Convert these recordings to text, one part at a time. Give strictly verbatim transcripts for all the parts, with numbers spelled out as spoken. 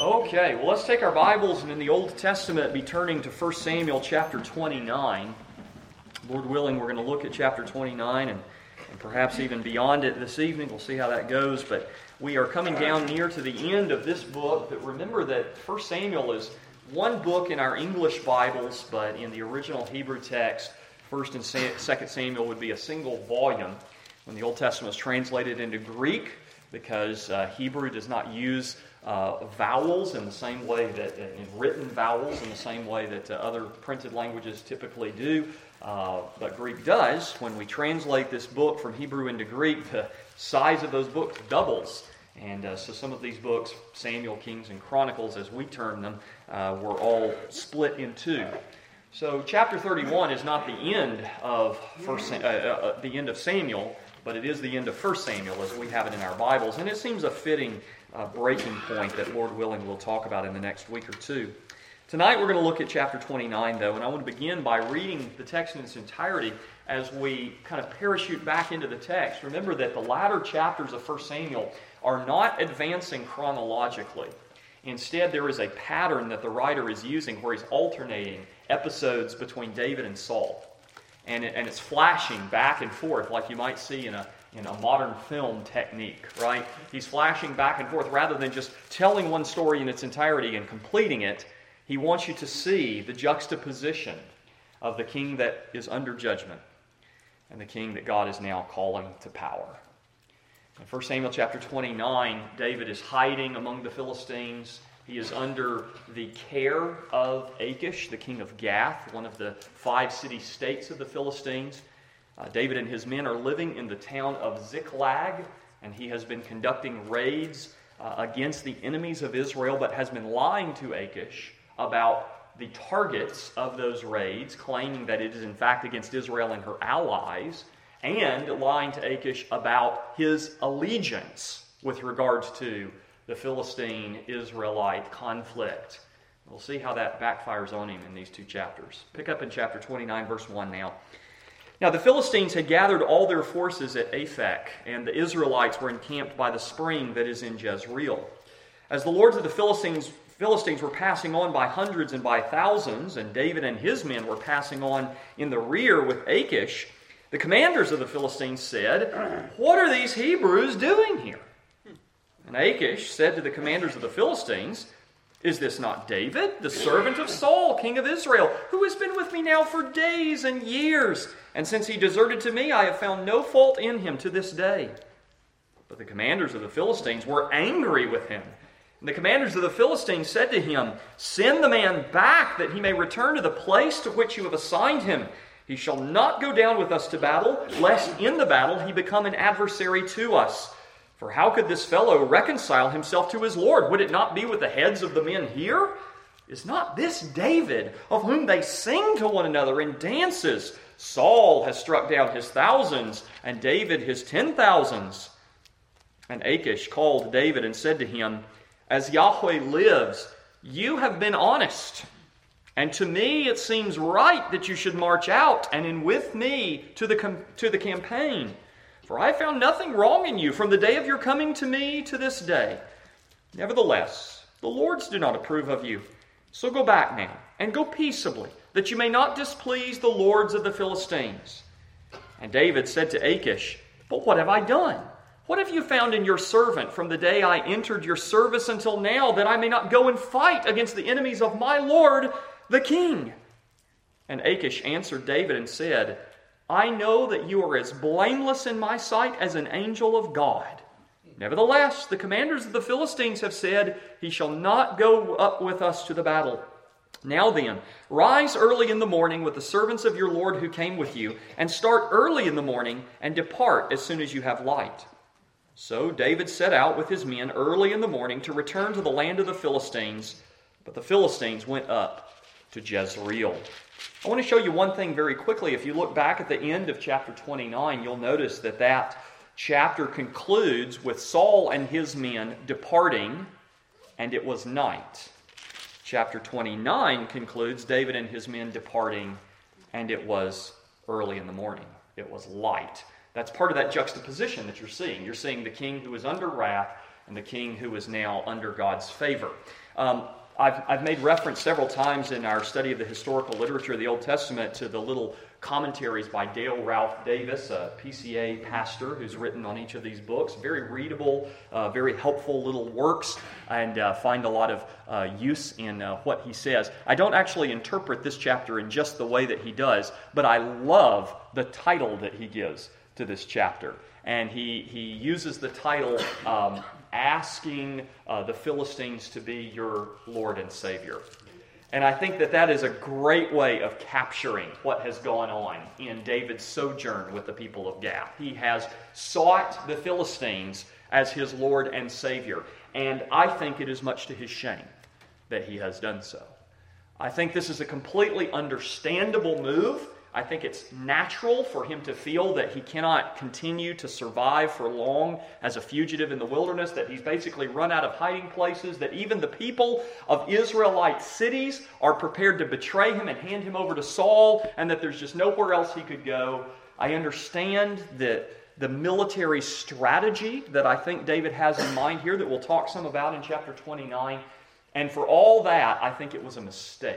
Okay, well, let's take our Bibles and in the Old Testament be turning to First Samuel chapter twenty-nine. Lord willing, we're going to look at chapter twenty-nine and, and perhaps even beyond it this evening. We'll see how that goes, but we are coming down near to the end of this book. But remember that First Samuel is one book in our English Bibles, but in the original Hebrew text, First and Second Samuel would be a single volume. When the Old Testament was translated into Greek, because uh, Hebrew does not use uh, vowels in the same way that, in written vowels in the same way that uh, other printed languages typically do, uh, but Greek does. When we translate this book from Hebrew into Greek, the size of those books doubles. And uh, so some of these books, Samuel, Kings, and Chronicles, as we term them, uh, were all split in two. So chapter thirty-one is not the end of first, uh, uh, the end of Samuel, but it is the end of First Samuel as we have it in our Bibles. And it seems a fitting uh, breaking point that, Lord willing, we'll talk about in the next week or two. Tonight we're going to look at chapter twenty-nine, though, and I want to begin by reading the text in its entirety as we kind of parachute back into the text. Remember that the latter chapters of First Samuel are not advancing chronologically. Instead, there is a pattern that the writer is using where he's alternating episodes between David and Saul. And, it, and it's flashing back and forth like you might see in a, in a modern film technique, right? He's flashing back and forth rather than just telling one story in its entirety and completing it. He wants you to see the juxtaposition of the king that is under judgment and the king that God is now calling to power. In First Samuel chapter twenty-nine, David is hiding among the Philistines. He is under the care of Achish, the king of Gath, one of the five city-states of the Philistines. Uh, David and his men are living in the town of Ziklag, and he has been conducting raids uh, against the enemies of Israel, but has been lying to Achish about the targets of those raids, claiming that it is in fact against Israel and her allies, and lying to Achish about his allegiance with regards to the Philistine-Israelite conflict. We'll see how that backfires on him in these two chapters. Pick up in chapter twenty-nine, verse one now. Now the Philistines had gathered all their forces at Aphek, and the Israelites were encamped by the spring that is in Jezreel. As the lords of the Philistines, Philistines were passing on by hundreds and by thousands, and David and his men were passing on in the rear with Achish, the commanders of the Philistines said, "What are these Hebrews doing here?" And Achish said to the commanders of the Philistines, "Is this not David, the servant of Saul, king of Israel, who has been with me now for days and years? And since he deserted to me, I have found no fault in him to this day." But the commanders of the Philistines were angry with him. And the commanders of the Philistines said to him, "Send the man back, that he may return to the place to which you have assigned him. He shall not go down with us to battle, lest in the battle he become an adversary to us. For how could this fellow reconcile himself to his Lord? Would it not be with the heads of the men here? Is not this David, of whom they sing to one another in dances? Saul has struck down his thousands, and David his ten thousands." And Achish called David and said to him, "As Yahweh lives, you have been honest. And to me it seems right that you should march out and in with me to the com- to the campaign. For I found nothing wrong in you from the day of your coming to me to this day. Nevertheless, the lords do not approve of you. So go back now, and go peaceably, that you may not displease the lords of the Philistines." And David said to Achish, "But what have I done? What have you found in your servant from the day I entered your service until now, that I may not go and fight against the enemies of my lord, the king?" And Achish answered David and said, "I know that you are as blameless in my sight as an angel of God. Nevertheless, the commanders of the Philistines have said, 'He shall not go up with us to the battle.' Now then, rise early in the morning with the servants of your Lord who came with you, and start early in the morning, and depart as soon as you have light." So David set out with his men early in the morning to return to the land of the Philistines, but the Philistines went up to Jezreel. I want to show you one thing very quickly. If you look back at the end of chapter twenty-nine, you'll notice that that chapter concludes with Saul and his men departing, and it was night. Chapter twenty-nine concludes David and his men departing, and it was early in the morning. It was light. That's part of that juxtaposition that you're seeing. You're seeing the king who is under wrath and the king who is now under God's favor. Um, I've, I've made reference several times in our study of the historical literature of the Old Testament to the little commentaries by Dale Ralph Davis, a P C A pastor who's written on each of these books. Very readable, uh, very helpful little works, and uh, find a lot of uh, use in uh, what he says. I don't actually interpret this chapter in just the way that he does, but I love the title that he gives to this chapter. And he, he uses the title, um, Asking uh, the Philistines to be your Lord and Savior. And I think that that is a great way of capturing what has gone on in David's sojourn with the people of Gath. He has sought the Philistines as his Lord and Savior. And I think it is much to his shame that he has done so. I think this is a completely understandable move. I think it's natural for him to feel that he cannot continue to survive for long as a fugitive in the wilderness, that he's basically run out of hiding places, that even the people of Israelite cities are prepared to betray him and hand him over to Saul, and that there's just nowhere else he could go. I understand that the military strategy that I think David has in mind here that we'll talk some about in chapter twenty-nine. And for all that, I think it was a mistake.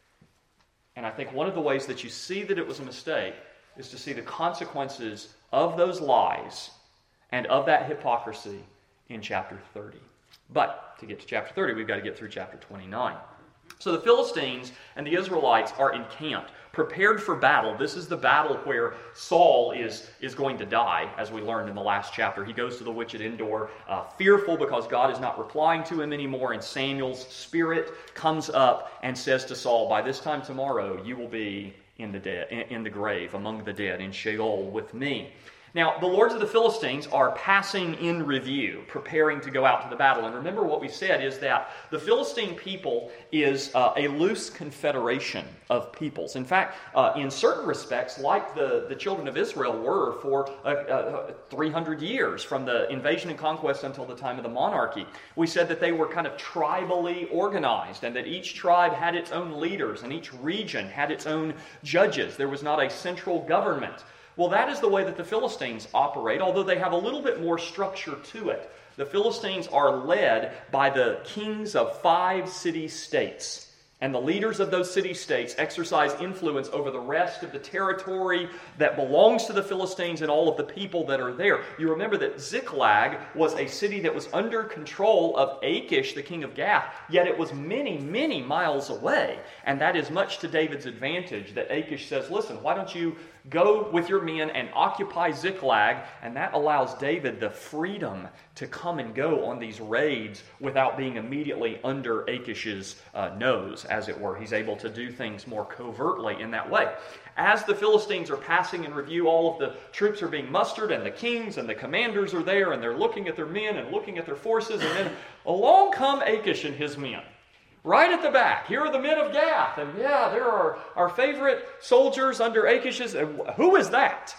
And I think one of the ways that you see that it was a mistake is to see the consequences of those lies and of that hypocrisy in chapter thirty. But to get to chapter thirty, we've got to get through chapter twenty-nine. So the Philistines and the Israelites are encamped, prepared for battle. This is the battle where Saul is, is going to die, as we learned in the last chapter. He goes to the witch at Endor, uh, fearful because God is not replying to him anymore, and Samuel's spirit comes up and says to Saul, by this time tomorrow you will be in the dead, in, in the grave, among the dead, in Sheol with me. Now, the lords of the Philistines are passing in review, preparing to go out to the battle. And remember what we said is that the Philistine people is uh, a loose confederation of peoples. In fact, uh, in certain respects, like the, the children of Israel were for uh, uh, three hundred years, from the invasion and conquest until the time of the monarchy. We said that they were kind of tribally organized, and that each tribe had its own leaders, and each region had its own judges. There was not a central government. Well, that is the way that the Philistines operate, although they have a little bit more structure to it. The Philistines are led by the kings of five city-states. And the leaders of those city-states exercise influence over the rest of the territory that belongs to the Philistines and all of the people that are there. You remember that Ziklag was a city that was under control of Achish, the king of Gath, yet it was many, many miles away. And that is much to David's advantage, that Achish says, listen, why don't you go with your men and occupy Ziklag? And that allows David the freedom to come and go on these raids without being immediately under Achish's uh, nose, as it were. He's able to do things more covertly in that way. As the Philistines are passing in review, all of the troops are being mustered, and the kings and the commanders are there, and they're looking at their men and looking at their forces, and then along come Achish and his men. Right at the back, here are the men of Gath, and yeah, there are our favorite soldiers under Achish's. Who is that?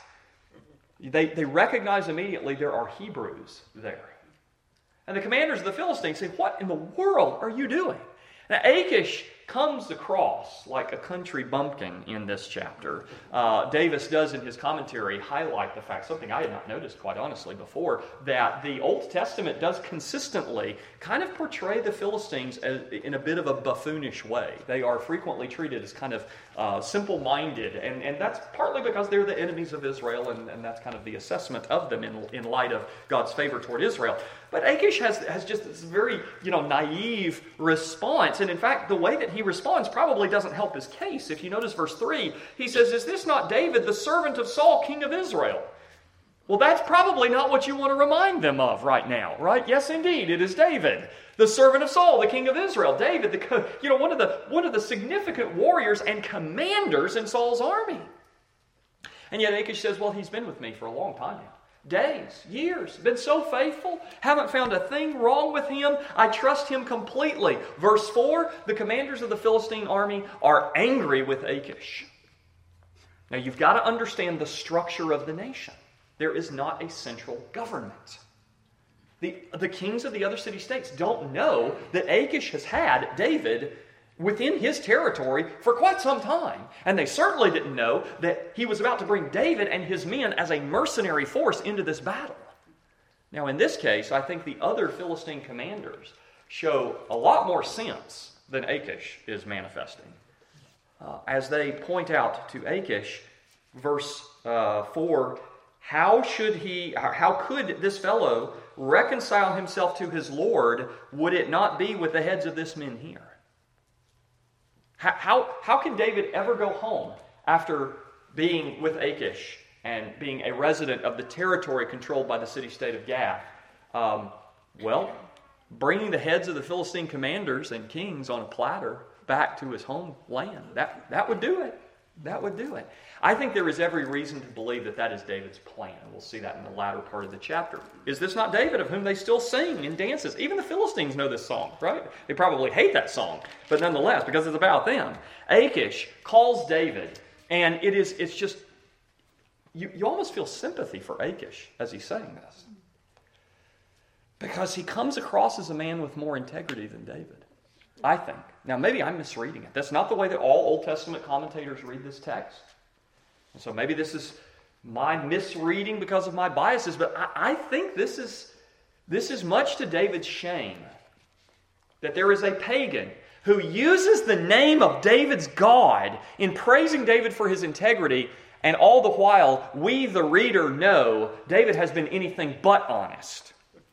They, they recognize immediately there are Hebrews there. And the commanders of the Philistines say, what in the world are you doing? Now, Achish comes across like a country bumpkin in this chapter. Uh, Davis does in his commentary highlight the fact, something I had not noticed quite honestly before, that the Old Testament does consistently kind of portray the Philistines as, in a bit of a buffoonish way. They are frequently treated as kind of uh, simple-minded, and, and that's partly because they're the enemies of Israel, and, and that's kind of the assessment of them in, in light of God's favor toward Israel. But Achish has, has just this very, you know, naive response. And in fact, the way that he responds probably doesn't help his case. If you notice verse three, he says, is this not David, the servant of Saul, king of Israel? Well, that's probably not what you want to remind them of right now, right? Yes, indeed, it is David, the servant of Saul, the king of Israel. David, the, you know, one of the, one of the significant warriors and commanders in Saul's army. And yet Achish says, well, he's been with me for a long time now. Days, years, been so faithful, haven't found a thing wrong with him. I trust him completely. Verse four, the commanders of the Philistine army are angry with Achish. Now you've got to understand the structure of the nation. There is not a central government. The, the kings of the other city-states don't know that Achish has had David within his territory for quite some time. And they certainly didn't know that he was about to bring David and his men as a mercenary force into this battle. Now in this case, I think the other Philistine commanders show a lot more sense than Achish is manifesting. Uh, as they point out to Achish, verse uh, four, how should he, how could this fellow reconcile himself to his Lord, would it not be with the heads of this men here? How, how, how can David ever go home after being with Achish and being a resident of the territory controlled by the city-state of Gath? Um, well, bringing the heads of the Philistine commanders and kings on a platter back to his homeland. That, that would do it. That would do it. I think there is every reason to believe that that is David's plan. We'll see that in the latter part of the chapter. Is this not David, of whom they still sing in dances? Even the Philistines know this song, right? They probably hate that song, but nonetheless, because it's about them. Achish calls David, and it is, it's just, you, you almost feel sympathy for Achish as he's saying this. Because he comes across as a man with more integrity than David, I think. Now, maybe I'm misreading it. That's not the way that all Old Testament commentators read this text. And so maybe this is my misreading because of my biases, but I, I think this is, this is much to David's shame that there is a pagan who uses the name of David's God in praising David for his integrity, and all the while, we, the reader, know David has been anything but honest.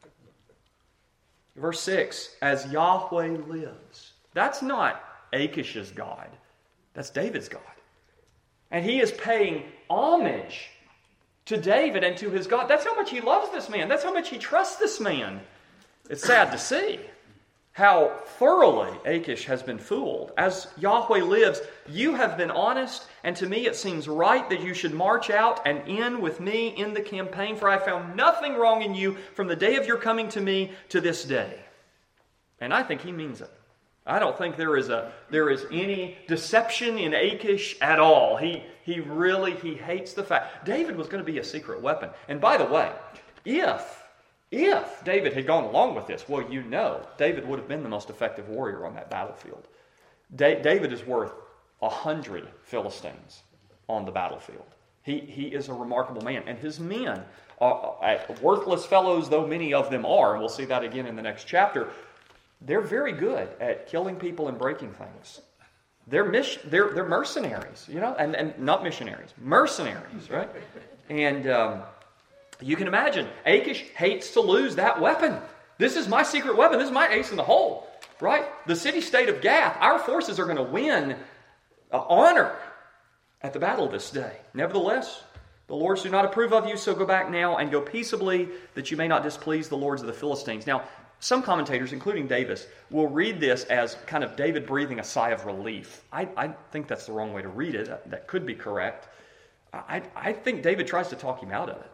Verse six, as Yahweh lives. That's not Achish's God. That's David's God. And he is paying homage to David and to his God. That's how much he loves this man. That's how much he trusts this man. It's sad to see how thoroughly Achish has been fooled. As Yahweh lives, you have been honest, and to me it seems right that you should march out and in with me in the campaign, for I found nothing wrong in you from the day of your coming to me to this day. And I think he means it. I don't think there is a there is any deception in Achish at all. He he really he hates the fact David was going to be a secret weapon. And by the way, if if David had gone along with this, well, you know, David would have been the most effective warrior on that battlefield. Da- David is worth a hundred Philistines on the battlefield. He he is a remarkable man, and his men, are, uh, worthless fellows though many of them are, and we'll see that again in the next chapter. They're very good at killing people and breaking things. They're mis- they're they're mercenaries, you know, and, and not missionaries, mercenaries, right? And um, you can imagine, Achish hates to lose that weapon. This is my secret weapon. This is my ace in the hole, right? The city-state of Gath, our forces are going to win uh, honor at the battle this day. Nevertheless, the lords do not approve of you, so go back now and go peaceably, that you may not displease the lords of the Philistines. Now, some commentators, including Davis, will read this as kind of David breathing a sigh of relief. I, I think that's the wrong way to read it. That, that could be correct. I, I think David tries to talk him out of it.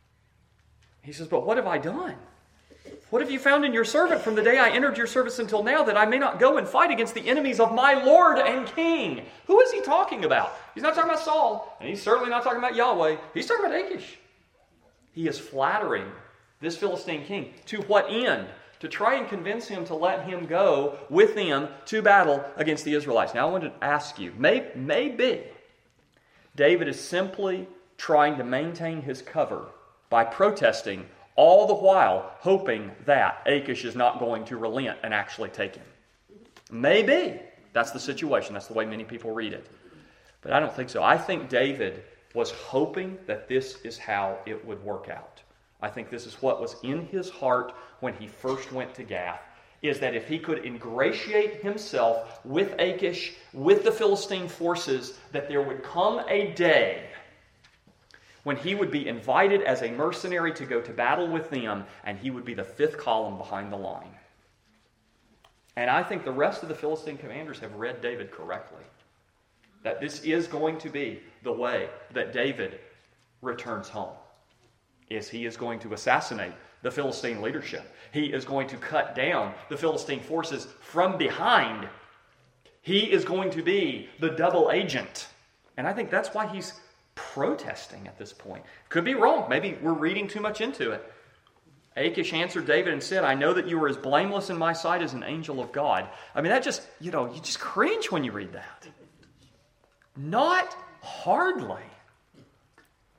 He says, but what have I done? What have you found in your servant from the day I entered your service until now, that I may not go and fight against the enemies of my Lord and King? Who is he talking about? He's not talking about Saul, and he's certainly not talking about Yahweh. He's talking about Achish. He is flattering this Philistine king. To what end? To try and convince him to let him go with them to battle against the Israelites. Now I want to ask you, may, maybe David is simply trying to maintain his cover by protesting, all the while hoping that Achish is not going to relent and actually take him. Maybe that's the situation. That's the way many people read it. But I don't think so. I think David was hoping that this is how it would work out. I think this is what was in his heart when he first went to Gath, is that if he could ingratiate himself with Achish, with the Philistine forces, that there would come a day when he would be invited as a mercenary to go to battle with them, and he would be the fifth column behind the line. And I think the rest of the Philistine commanders have read David correctly. That this is going to be the way that David returns home. Is he is going to assassinate the Philistine leadership. He is going to cut down the Philistine forces from behind. He is going to be the double agent. And I think that's why he's protesting at this point. Could be wrong. Maybe we're reading too much into it. Achish answered David and said, I know that you are as blameless in my sight as an angel of God. I mean, that just, you know, you just cringe when you read that. Not hardly.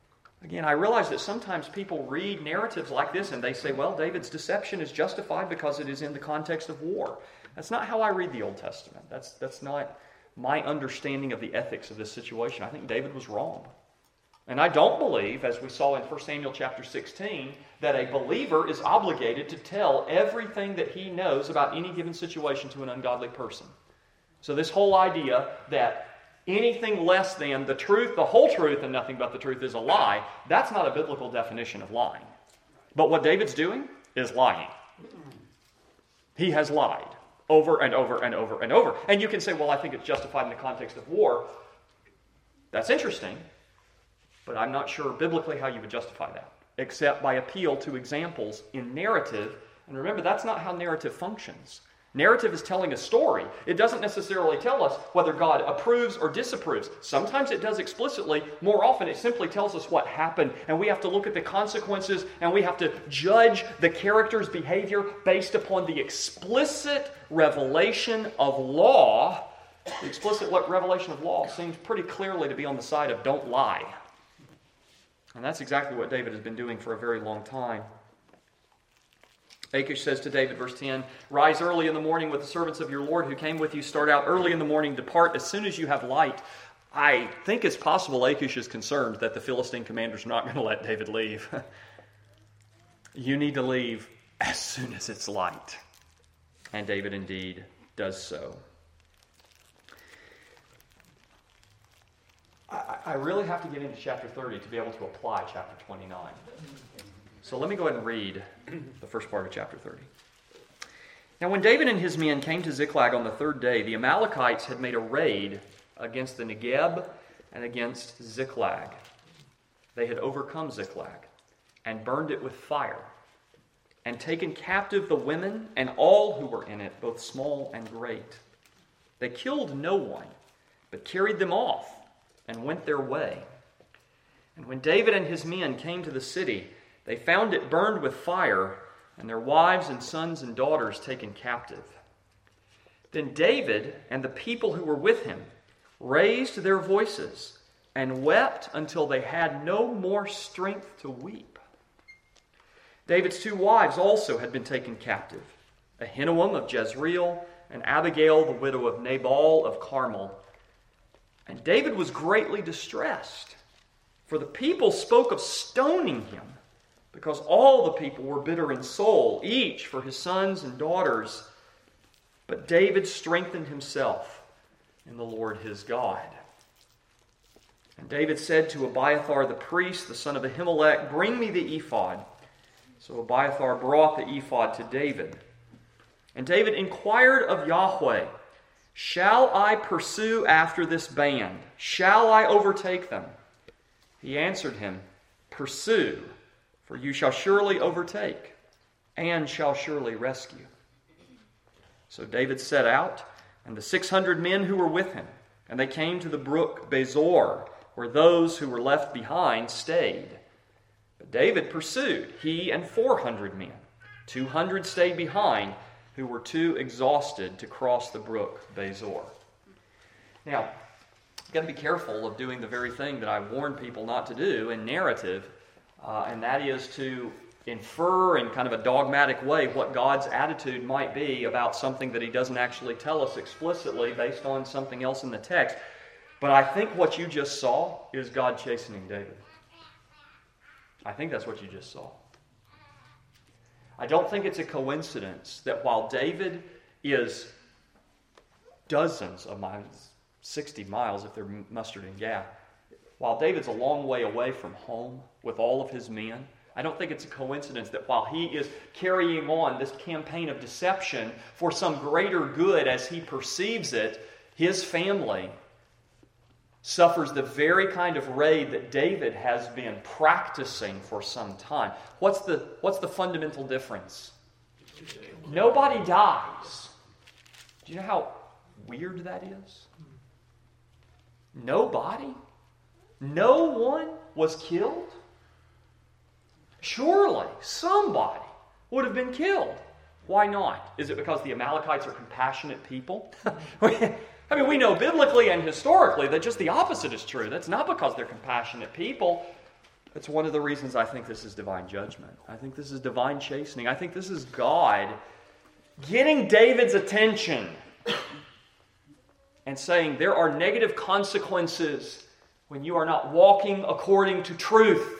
Again, I realize that sometimes people read narratives like this and they say, well, David's deception is justified because it is in the context of war. That's not how I read the Old Testament. That's, that's not my understanding of the ethics of this situation. I think David was wrong. And I don't believe, as we saw in First Samuel chapter sixteen, that a believer is obligated to tell everything that he knows about any given situation to an ungodly person. So this whole idea that anything less than the truth, the whole truth, and nothing but the truth is a lie, that's not a biblical definition of lying. But what David's doing is lying. He has lied over and over and over and over. And you can say, well, I think it's justified in the context of war. That's interesting, but I'm not sure biblically how you would justify that, except by appeal to examples in narrative. And remember, that's not how narrative functions. Narrative is telling a story. It doesn't necessarily tell us whether God approves or disapproves. Sometimes it does explicitly. More often it simply tells us what happened, and we have to look at the consequences, and we have to judge the character's behavior based upon the explicit revelation of law. The explicit revelation of law seems pretty clearly to be on the side of don't lie. And that's exactly what David has been doing for a very long time. Achish says to David, verse ten, "Rise early in the morning with the servants of your Lord who came with you. Start out early in the morning. Depart as soon as you have light." I think it's possible Achish is concerned that the Philistine commander's not going to let David leave. You need to leave as soon as it's light. And David indeed does so. I, I really have to get into chapter thirty to be able to apply chapter twenty-nine. So let me go ahead and read the first part of chapter thirty. Now when David and his men came to Ziklag on the third day, the Amalekites had made a raid against the Negeb and against Ziklag. They had overcome Ziklag and burned it with fire, and taken captive the women and all who were in it, both small and great. They killed no one, but carried them off and went their way. And when David and his men came to the city, they found it burned with fire, and their wives and sons and daughters taken captive. Then David and the people who were with him raised their voices and wept until they had no more strength to weep. David's two wives also had been taken captive, Ahinoam of Jezreel and Abigail, the widow of Nabal of Carmel. And David was greatly distressed, for the people spoke of stoning him, because all the people were bitter in soul, each for his sons and daughters. But David strengthened himself in the Lord his God. And David said to Abiathar the priest, the son of Ahimelech, "Bring me the ephod." So Abiathar brought the ephod to David. And David inquired of Yahweh, "Shall I pursue after this band? Shall I overtake them?" He answered him, "Pursue, for you shall surely overtake, and shall surely rescue." So David set out, and the six hundred men who were with him, and they came to the brook Bezor, where those who were left behind stayed. But David pursued, he and four hundred men. Two hundred stayed behind, who were too exhausted to cross the brook Bezor. Now, you've got to be careful of doing the very thing that I warn people not to do in narrative, uh, and that is to infer in kind of a dogmatic way what God's attitude might be about something that he doesn't actually tell us explicitly based on something else in the text. But I think what you just saw is God chastening David. I think that's what you just saw. I don't think it's a coincidence that while David is dozens of miles, sixty miles if they're mustard and gas, while David's a long way away from home with all of his men, I don't think it's a coincidence that while he is carrying on this campaign of deception for some greater good as he perceives it, his family suffers the very kind of raid that David has been practicing for some time. What's the, what's the fundamental difference? Nobody dies. Do you know how weird that is? Nobody? No one was killed? Surely somebody would have been killed. Why not? Is it because the Amalekites are compassionate people? I mean, we know biblically and historically that just the opposite is true. That's not because they're compassionate people. That's one of the reasons I think this is divine judgment. I think this is divine chastening. I think this is God getting David's attention and saying there are negative consequences when you are not walking according to truth.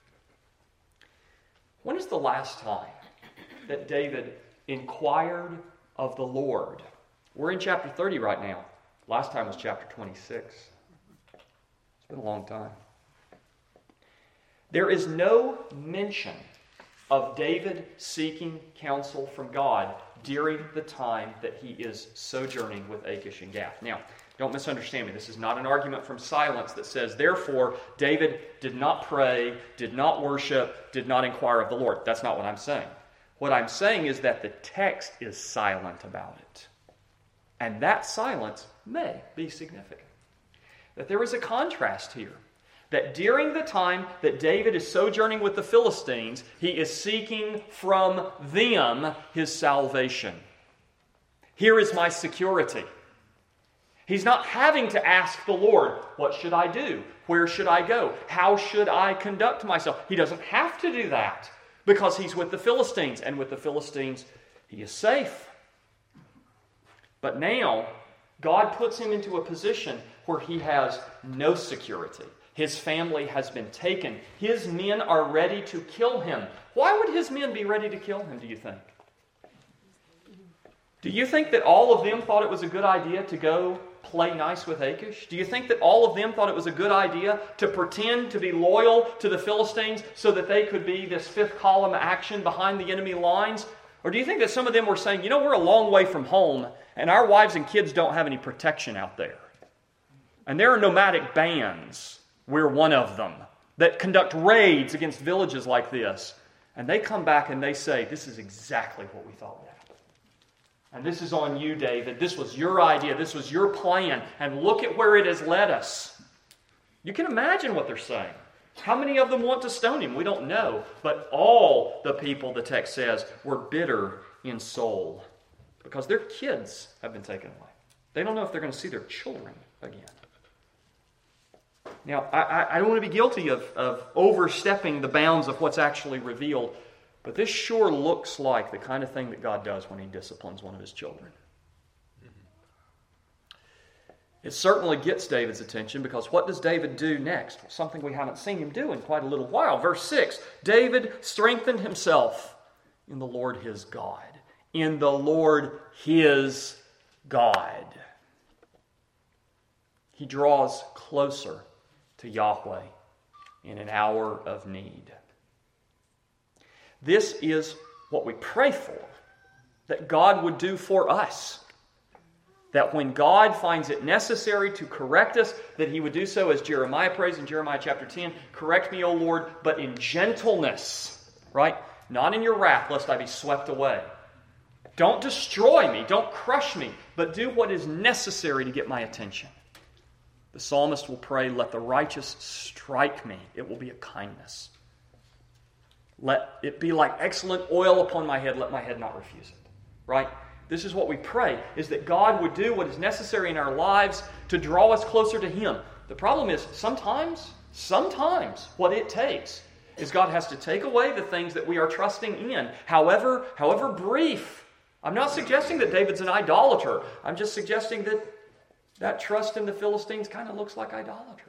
When is the last time that David inquired of the Lord? We're in chapter thirty right now. Last time was chapter twenty-six. It's been a long time. There is no mention of David seeking counsel from God during the time that he is sojourning with Achish and Gath. Now, don't misunderstand me. This is not an argument from silence that says, therefore, David did not pray, did not worship, did not inquire of the Lord. That's not what I'm saying. What I'm saying is that the text is silent about it. And that silence may be significant. That there is a contrast here. That during the time that David is sojourning with the Philistines, he is seeking from them his salvation. Here is my security. He's not having to ask the Lord, what should I do? Where should I go? How should I conduct myself? He doesn't have to do that because he's with the Philistines, and with the Philistines he is safe. But now, God puts him into a position where he has no security. His family has been taken. His men are ready to kill him. Why would his men be ready to kill him, do you think? Do you think that all of them thought it was a good idea to go play nice with Achish? Do you think that all of them thought it was a good idea to pretend to be loyal to the Philistines so that they could be this fifth column action behind the enemy lines? Or do you think that some of them were saying, you know, we're a long way from home and our wives and kids don't have any protection out there. And there are nomadic bands. We're one of them that conduct raids against villages like this. And they come back and they say, this is exactly what we thought would happen. And this is on you, David. This was your idea. This was your plan. And look at where it has led us. You can imagine what they're saying. How many of them want to stone him? We don't know. But all the people, the text says, were bitter in soul because their kids have been taken away. They don't know if they're going to see their children again. Now, I, I don't want to be guilty of, of overstepping the bounds of what's actually revealed, but this sure looks like the kind of thing that God does when he disciplines one of his children. It certainly gets David's attention because what does David do next? Something we haven't seen him do in quite a little while. Verse six, David strengthened himself in the Lord his God. In the Lord his God. He draws closer to Yahweh in an hour of need. This is what we pray for, that God would do for us. That when God finds it necessary to correct us, that he would do so as Jeremiah prays in Jeremiah chapter ten, correct me, O Lord, but in gentleness, right? Not in your wrath, lest I be swept away. Don't destroy me, don't crush me, but do what is necessary to get my attention. The psalmist will pray, let the righteous strike me. It will be a kindness. Let it be like excellent oil upon my head. Let my head not refuse it. Right? This is what we pray, is that God would do what is necessary in our lives to draw us closer to him. The problem is sometimes, sometimes what it takes is God has to take away the things that we are trusting in, however, however brief. I'm not suggesting that David's an idolater. I'm just suggesting that that trust in the Philistines kind of looks like idolatry.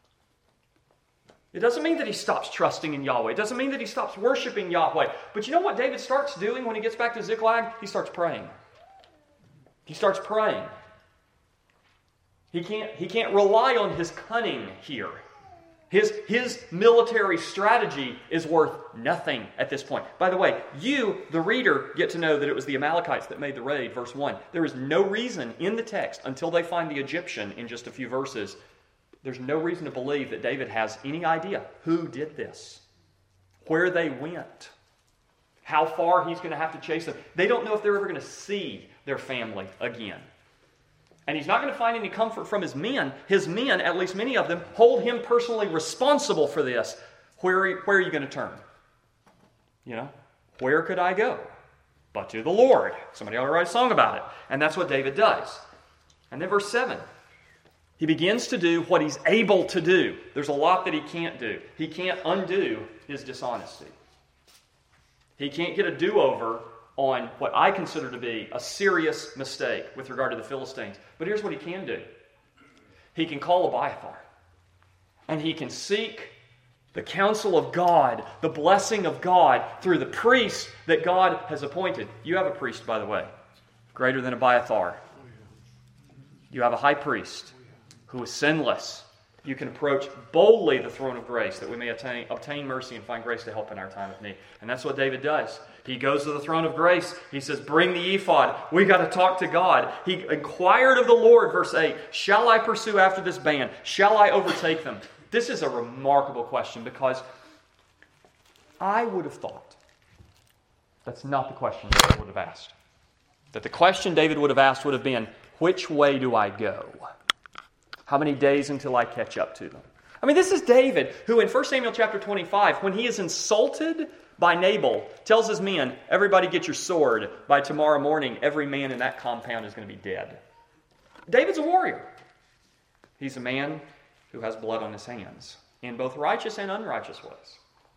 It doesn't mean that he stops trusting in Yahweh. It doesn't mean that he stops worshiping Yahweh. But you know what David starts doing when he gets back to Ziklag? He starts praying. He starts praying. He can't, he can't rely on his cunning here. His, his military strategy is worth nothing at this point. By the way, you, the reader, get to know that it was the Amalekites that made the raid, verse one. There is no reason in the text, until they find the Egyptian in just a few verses, there's no reason to believe that David has any idea who did this, where they went, how far he's going to have to chase them. They don't know if they're ever going to see their family again. And he's not going to find any comfort from his men. His men, at least many of them, hold him personally responsible for this. Where are you, where are you going to turn? You know, where could I go? But to the Lord. Somebody ought to write a song about it. And that's what David does. And then verse seven. He begins to do what he's able to do. There's a lot that he can't do. He can't undo his dishonesty. He can't get a do-over on what I consider to be a serious mistake with regard to the Philistines. But here's what he can do. He can call Abiathar. And he can seek the counsel of God, the blessing of God through the priest that God has appointed. You have a priest, by the way, greater than Abiathar. You have a high priest who is sinless. You can approach boldly the throne of grace that we may attain, obtain mercy and find grace to help in our time of need. And that's what David does. He goes to the throne of grace. He says, bring the ephod. We got to talk to God. He inquired of the Lord, verse eight, shall I pursue after this band? Shall I overtake them? This is a remarkable question because I would have thought that's not the question David would have asked. That the question David would have asked would have been, which way do I go? How many days until I catch up to them? I mean, this is David, who in First Samuel chapter twenty-five, when he is insulted by Nabal, tells his men, everybody get your sword. By tomorrow morning, every man in that compound is going to be dead. David's a warrior. He's a man who has blood on his hands in both righteous and unrighteous ways.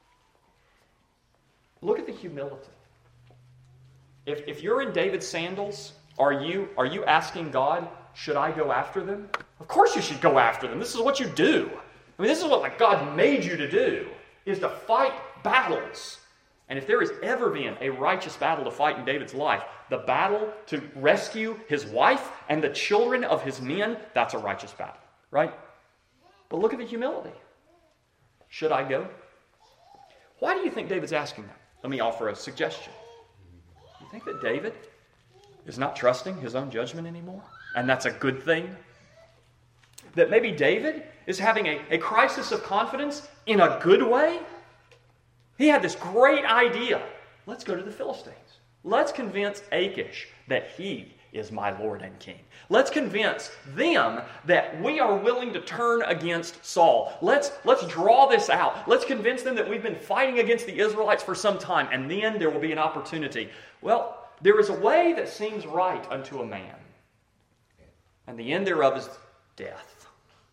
Look at the humility. If, if you're in David's sandals, are you, are you asking God, should I go after them? Of course you should go after them. This is what you do. I mean, this is what like, God made you to do, is to fight battles. And if there has ever been a righteous battle to fight in David's life, the battle to rescue his wife and the children of his men, that's a righteous battle, right? But look at the humility. Should I go? Why do you think David's asking that? Let me offer a suggestion. You think that David is not trusting his own judgment anymore? And that's a good thing? That maybe David is having a, a crisis of confidence in a good way? He had this great idea. Let's go to the Philistines. Let's convince Achish that he is my Lord and King. Let's convince them that we are willing to turn against Saul. Let's, let's draw this out. Let's convince them that we've been fighting against the Israelites for some time, and then there will be an opportunity. Well, there is a way that seems right unto a man, and the end thereof is death.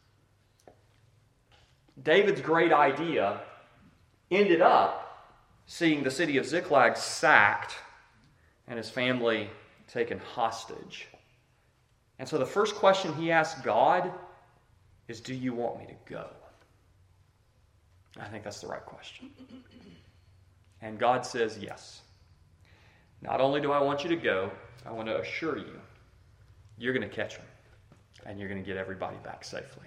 David's great idea ended up seeing the city of Ziklag sacked and his family taken hostage. And so the first question he asks God is, do you want me to go? I think that's the right question. And God says yes. Not only do I want you to go, I want to assure you, you're going to catch them. And you're going to get everybody back safely.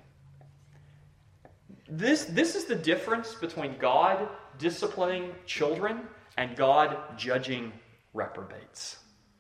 This, this is the difference between God disciplining children and God judging reprobates.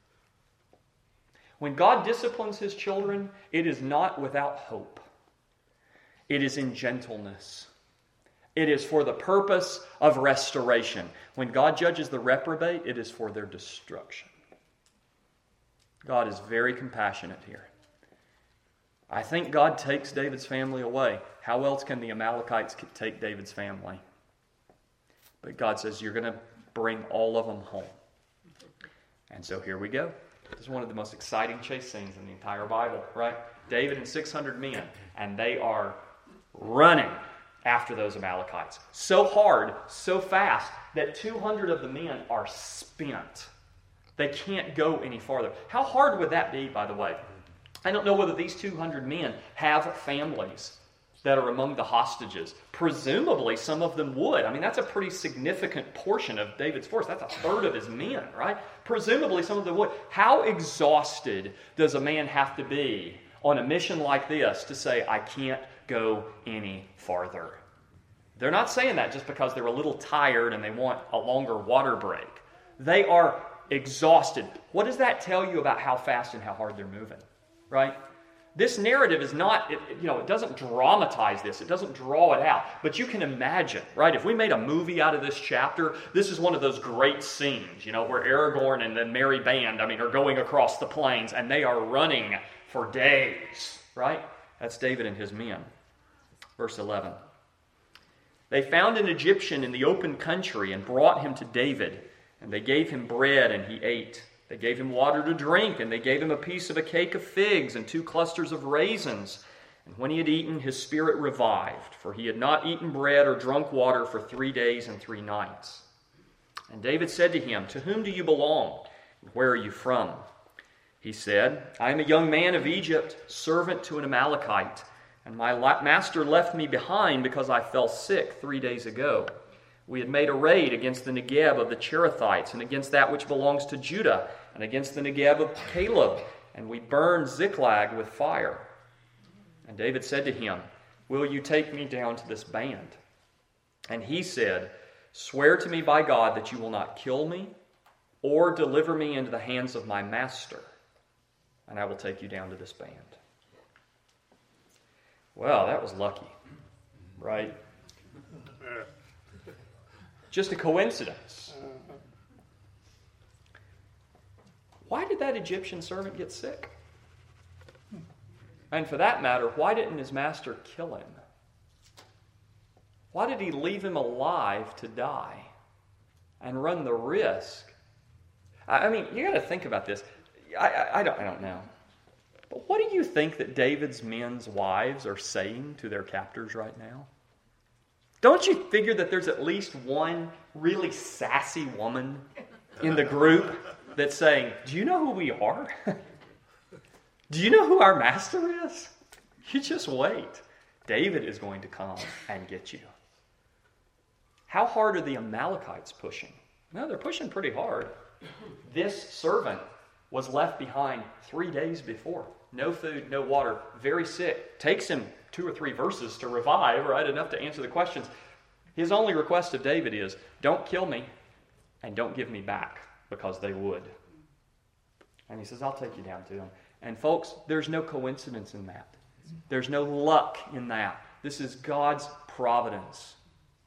When God disciplines his children, it is not without hope. It is in gentleness. It is for the purpose of restoration. When God judges the reprobate, it is for their destruction. God is very compassionate here. I think God takes David's family away. How else can the Amalekites take David's family? But God says, you're going to bring all of them home. And so here we go. This is one of the most exciting chase scenes in the entire Bible, right? David and six hundred men, and they are running after those Amalekites. So hard, so fast, that two hundred of the men are spent. They can't go any farther. How hard would that be, by the way? I don't know whether these two hundred men have families that are among the hostages. Presumably, some of them would. I mean, that's a pretty significant portion of David's force. That's a third of his men, right? Presumably, some of them would. How exhausted does a man have to be on a mission like this to say, I can't go any farther? They're not saying that just because they're a little tired and they want a longer water break. They are exhausted. What does that tell you about how fast and how hard they're moving? Right? This narrative is not, it, you know, it doesn't dramatize this. It doesn't draw it out. But you can imagine, right? If we made a movie out of this chapter, this is one of those great scenes, you know, where Aragorn and the merry band, I mean, are going across the plains and they are running for days, right? That's David and his men. Verse eleven. They found an Egyptian in the open country and brought him to David, and they gave him bread and he ate. They gave him water to drink, and they gave him a piece of a cake of figs and two clusters of raisins. And when he had eaten, his spirit revived, for he had not eaten bread or drunk water for three days and three nights. And David said to him, "To whom do you belong? And where are you from?" He said, "I am a young man of Egypt, servant to an Amalekite, and my master left me behind because I fell sick three days ago. We had made a raid against the Negeb of the Cherethites, and against that which belongs to Judah, and against the Negeb of Caleb, and we burned Ziklag with fire." And David said to him, "Will you take me down to this band?" And he said, "Swear to me by God that you will not kill me or deliver me into the hands of my master, and I will take you down to this band." Well, that was lucky, right? Just a coincidence. Why did that Egyptian servant get sick? And for that matter, why didn't his master kill him? Why did he leave him alive to die and run the risk? I mean, you got to think about this. I, I, I, don't, I don't know. But what do you think that David's men's wives are saying to their captors right now? Don't you figure that there's at least one really sassy woman in the group that's saying, "Do you know who we are? Do you know who our master is? You just wait. David is going to come and get you." How hard are the Amalekites pushing? No, they're pushing pretty hard. This servant was left behind three days before. No food, no water, very sick. Takes him two or three verses to revive, right? Enough to answer the questions. His only request of David is, "Don't kill me and don't give me back," because they would. And he says, "I'll take you down to them." And folks, there's no coincidence in that. There's no luck in that. This is God's providence.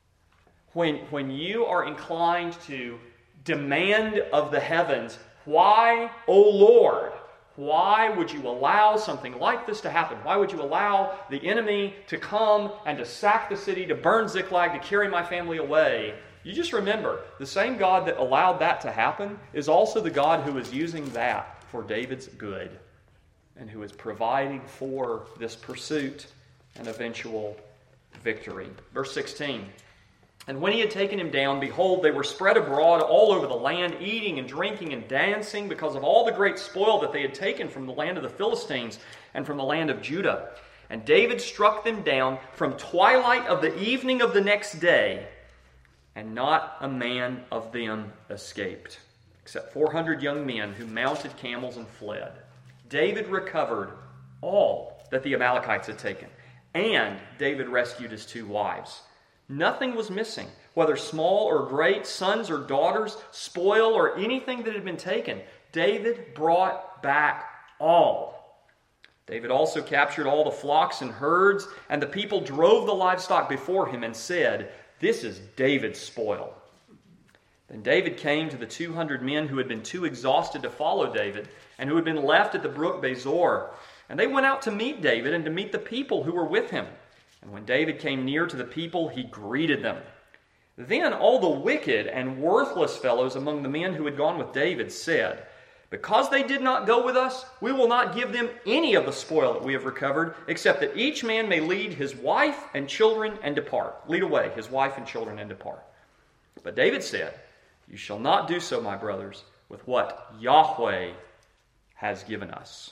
When, when you are inclined to demand of the heavens, "Why, O Lord, why would you allow something like this to happen? Why would you allow the enemy to come and to sack the city, to burn Ziklag, to carry my family away?" You just remember, the same God that allowed that to happen is also the God who is using that for David's good, and who is providing for this pursuit and eventual victory. Verse sixteen, "And when he had taken him down, behold, they were spread abroad all over the land, eating and drinking and dancing, because of all the great spoil that they had taken from the land of the Philistines and from the land of Judah. And David struck them down from twilight of the evening of the next day, and not a man of them escaped, except four hundred young men who mounted camels and fled. David recovered all that the Amalekites had taken, and David rescued his two wives. Nothing was missing, whether small or great, sons or daughters, spoil or anything that had been taken. David brought back all. David also captured all the flocks and herds, and the people drove the livestock before him and said, 'This is David's spoil.' Then David came to the two hundred men who had been too exhausted to follow David, and who had been left at the brook Bezor. And they went out to meet David and to meet the people who were with him. And when David came near to the people, he greeted them. Then all the wicked and worthless fellows among the men who had gone with David said, 'Because they did not go with us, we will not give them any of the spoil that we have recovered, except that each man may lead his wife and children and depart.'" Lead away his wife and children and depart. But David said, "You shall not do so, my brothers, with what Yahweh has given us.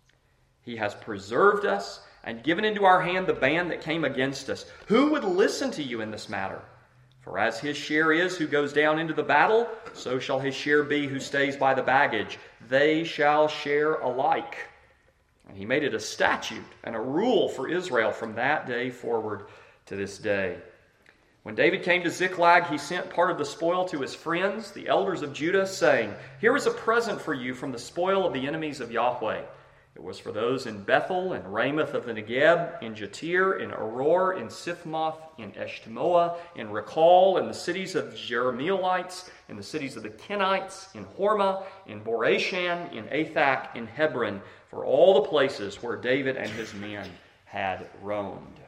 He has preserved us and given into our hand the band that came against us. Who would listen to you in this matter? For as his share is who goes down into the battle, so shall his share be who stays by the baggage. They shall share alike." And he made it a statute and a rule for Israel from that day forward to this day. When David came to Ziklag, he sent part of the spoil to his friends, the elders of Judah, saying, "Here is a present for you from the spoil of the enemies of Yahweh." It was for those in Bethel and Ramoth of the Negeb, in Jatir, in Auror, in Sifmoth, in Eshtemoa, in Rekal, in the cities of the Jerahmeelites, in the cities of the Kenites, in Hormah, in Borashan, in Athak, in Hebron, for all the places where David and his men had roamed.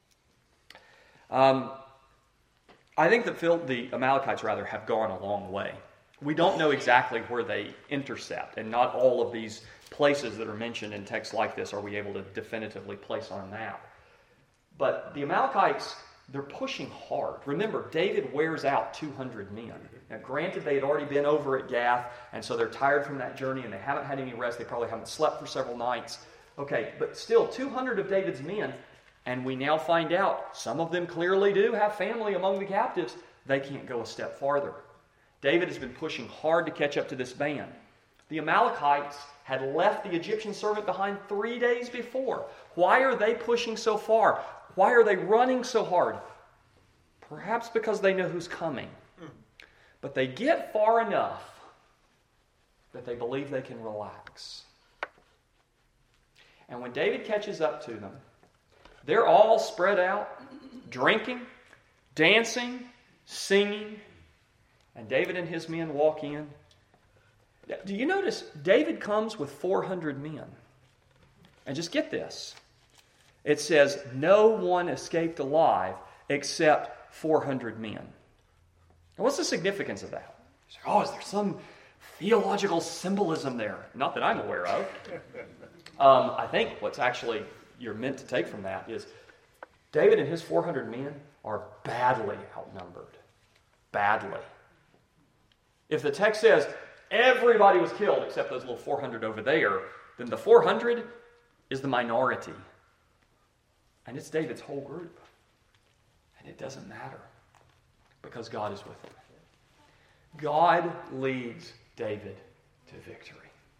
Um... I think that Phil, the Amalekites, rather, have gone a long way. We don't know exactly where they intercept, and not all of these places that are mentioned in texts like this are we able to definitively place on a map. But the Amalekites, they're pushing hard. Remember, David wears out two hundred men. Now, granted, they had already been over at Gath, and so they're tired from that journey, and they haven't had any rest. They probably haven't slept for several nights. Okay, but still, two hundred of David's men, and we now find out some of them clearly do have family among the captives. They can't go a step farther. David has been pushing hard to catch up to this band. The Amalekites had left the Egyptian servant behind three days before. Why are they pushing so far? Why are they running so hard? Perhaps because they know who's coming. But they get far enough that they believe they can relax. And when David catches up to them, they're all spread out, drinking, dancing, singing, and David and his men walk in. Do you notice David comes with four hundred men? And just get this. It says, no one escaped alive except four hundred men. Now, what's the significance of that? You say, oh, is there some theological symbolism there? Not that I'm aware of. Um, I think what's actually you're meant to take from that is David and his four hundred men are badly outnumbered. Badly. If the text says everybody was killed except those little four hundred over there, then the four hundred is the minority. And it's David's whole group. And it doesn't matter because God is with him. God leads David to victory.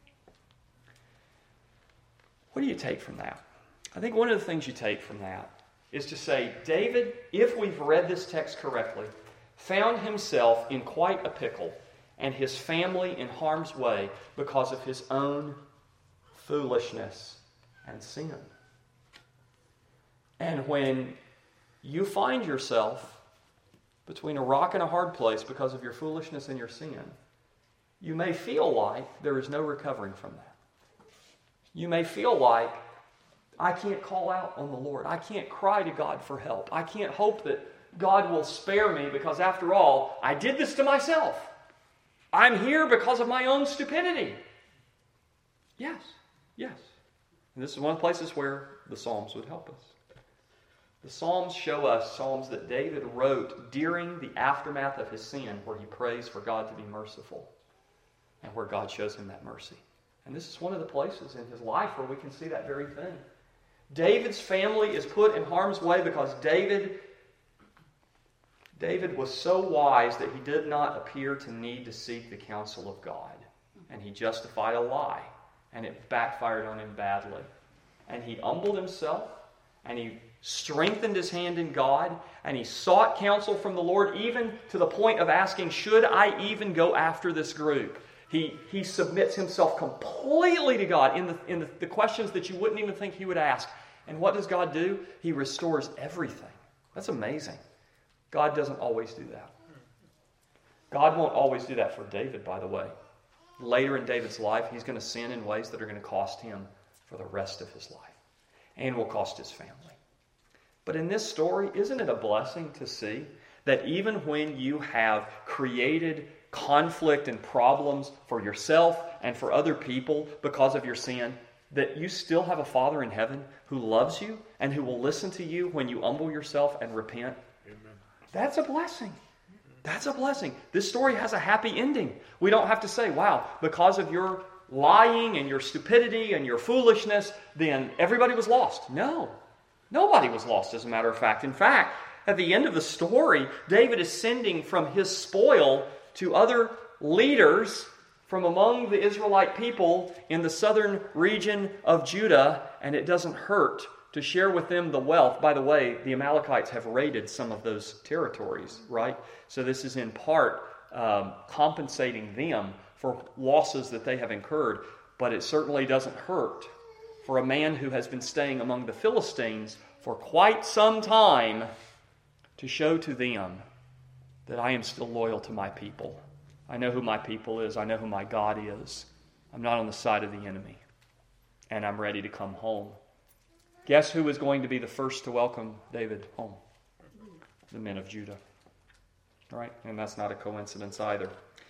What do you take from that? I think one of the things you take from that is to say, David, if we've read this text correctly, found himself in quite a pickle and his family in harm's way because of his own foolishness and sin. And when you find yourself between a rock and a hard place because of your foolishness and your sin, you may feel like there is no recovering from that. You may feel like, I can't call out on the Lord. I can't cry to God for help. I can't hope that God will spare me because, after all, I did this to myself. I'm here because of my own stupidity. Yes, yes. And this is one of the places where the Psalms would help us. The Psalms show us Psalms that David wrote during the aftermath of his sin, where he prays for God to be merciful and where God shows him that mercy. And this is one of the places in his life where we can see that very thing. David's family is put in harm's way because David, David was so wise that he did not appear to need to seek the counsel of God. And he justified a lie, and it backfired on him badly. And he humbled himself, and he strengthened his hand in God, and he sought counsel from the Lord, even to the point of asking, should I even go after this group? He, he submits himself completely to God in, the, in the, the questions that you wouldn't even think he would ask. And what does God do? He restores everything. That's amazing. God doesn't always do that. God won't always do that for David, by the way. Later in David's life, he's going to sin in ways that are going to cost him for the rest of his life. And will cost his family. But in this story, isn't it a blessing to see that even when you have created conflict and problems for yourself and for other people because of your sin, that you still have a Father in heaven who loves you and who will listen to you when you humble yourself and repent? Amen. That's a blessing. That's a blessing. This story has a happy ending. We don't have to say, wow, because of your lying and your stupidity and your foolishness, then everybody was lost. No. Nobody was lost, as a matter of fact. In fact, at the end of the story, David is sending from his spoil to other leaders from among the Israelite people in the southern region of Judah, and it doesn't hurt to share with them the wealth. By the way, the Amalekites have raided some of those territories, right? So this is in part um, compensating them for losses that they have incurred, but it certainly doesn't hurt for a man who has been staying among the Philistines for quite some time to show to them that I am still loyal to my people. I know who my people is. I know who my God is. I'm not on the side of the enemy. And I'm ready to come home. Guess who is going to be the first to welcome David home? The men of Judah. All right? And that's not a coincidence either.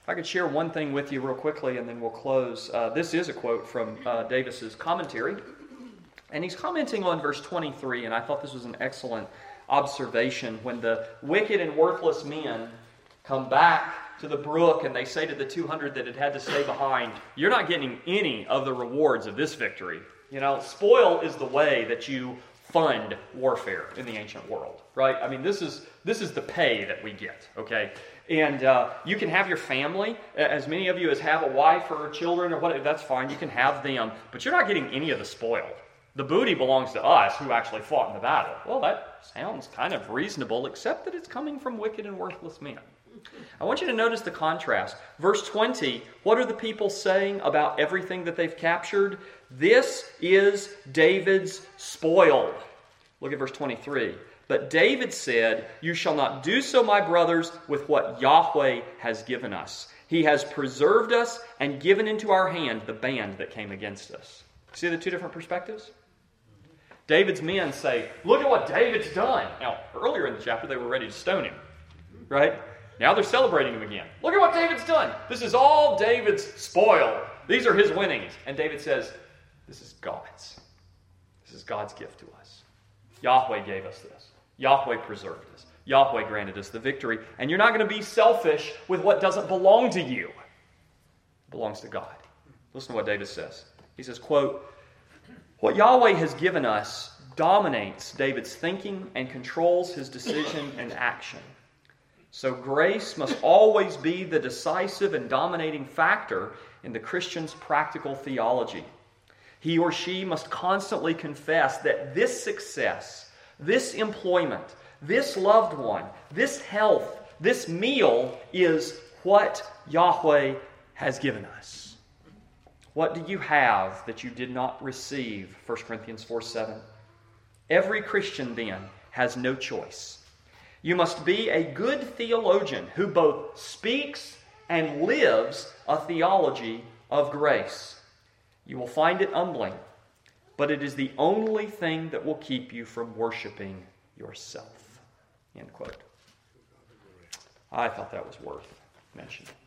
If I could share one thing with you real quickly and then we'll close. Uh, this is a quote from uh, Davis's commentary. And he's commenting on verse twenty-three, and I thought this was an excellent observation. When the wicked and worthless men come back to the brook and they say to the two hundred that had had to stay behind, you're not getting any of the rewards of this victory. You know, spoil is the way that you fund warfare in the ancient world, right? I mean, this is this is the pay that we get, okay? And uh, you can have your family, as many of you as have a wife or children or whatever, that's fine, you can have them, but you're not getting any of the spoil. The booty belongs to us who actually fought in the battle. Well, that sounds kind of reasonable, except that it's coming from wicked and worthless men. I want you to notice the contrast. Verse twenty, what are the people saying about everything that they've captured? This is David's spoil. Look at verse twenty-three. But David said, you shall not do so, my brothers, with what Yahweh has given us. He has preserved us and given into our hand the band that came against us. See the two different perspectives? David's men say, look at what David's done. Now, earlier in the chapter, they were ready to stone him, right? Now they're celebrating him again. Look at what David's done. This is all David's spoil. These are his winnings. And David says, this is God's. This is God's gift to us. Yahweh gave us this. Yahweh preserved us. Yahweh granted us the victory. And you're not going to be selfish with what doesn't belong to you. It belongs to God. Listen to what David says. He says, quote, what Yahweh has given us dominates David's thinking and controls his decision and action. So grace must always be the decisive and dominating factor in the Christian's practical theology. He or she must constantly confess that this success, this employment, this loved one, this health, this meal is what Yahweh has given us. What do you have that you did not receive? First Corinthians four seven. Every Christian then has no choice. You must be a good theologian who both speaks and lives a theology of grace. You will find it humbling, but it is the only thing that will keep you from worshiping yourself. End quote. I thought that was worth mentioning.